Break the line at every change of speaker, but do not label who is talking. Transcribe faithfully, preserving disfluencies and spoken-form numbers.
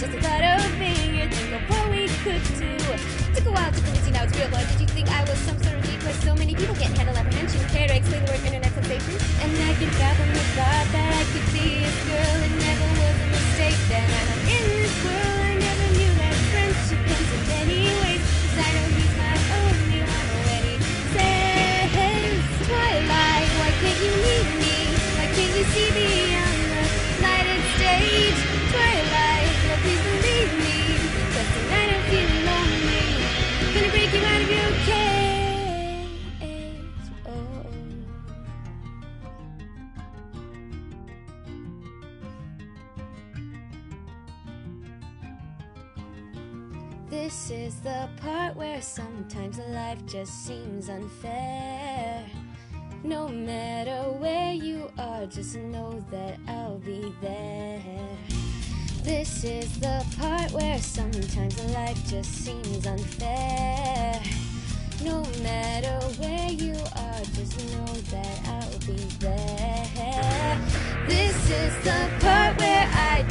just the thought of being here. Think of what we could do. Took a while to convince you now it's real, but did you think I was some sort of decoy? So many people can't handle apprehension. Care to explain the word internet sensation? And I can fathom the thought that I could see this girl. It never was a mistake that I'm in this world. I never knew that friendship comes in many ways. 'Cause I know he's my only one already. Says Twilight, why can't you leave me? Why can't you see beyond the lighted stage? Twilight, no, please believe me. 'Cause tonight I'm feeling lonely. Gonna break you out of your cage. Oh. This is the part where sometimes life just seems unfair. No matter where you are, just know that I'll be there. This is the part where sometimes life just seems unfair. No matter where you are, just know that I'll be there. This is the part where I